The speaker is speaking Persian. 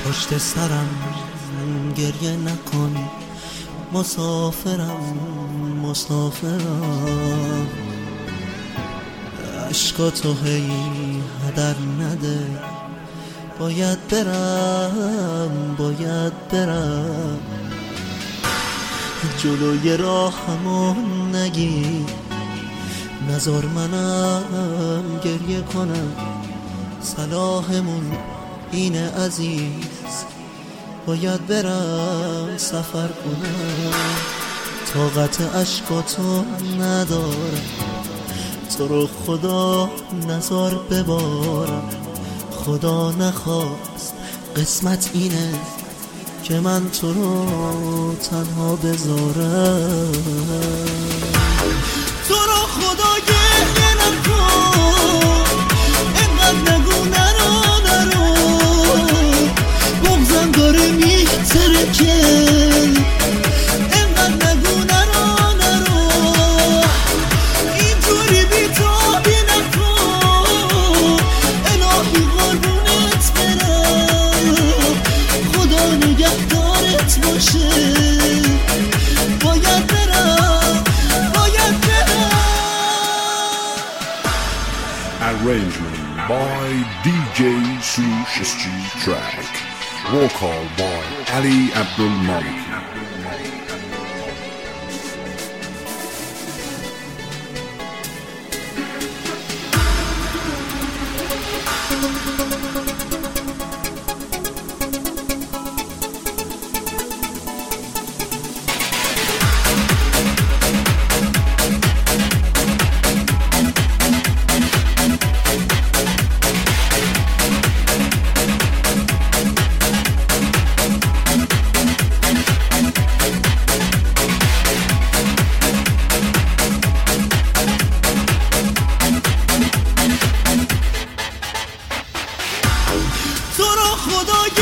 پشت سرم گریه نکن، مسافرم مسافرم. عشقاتو هی هدر نده، باید برم جلوی راهمو نگی، نذار منم گریه کنم. صلاحمون اینه عزیز، باید برم سفر کنم. طاقت عشقاتو ندارم، تو رو خدا نذار ببارم. خدا نخواست قسمت اینه که من تو رو تنها بذارم. تو رو خدا گریه نکن، اینقدر نگو نرو، بغضم داره میترکه. اینقدر نگو نرو، اینجوری بی‌تابی نکن. الهی قربونت برم، خدا نگهدارت باشه. باید برم. Arrangement by DJ Sush Street Track. Vocal by Ali Abdul Malik. تو رو خدا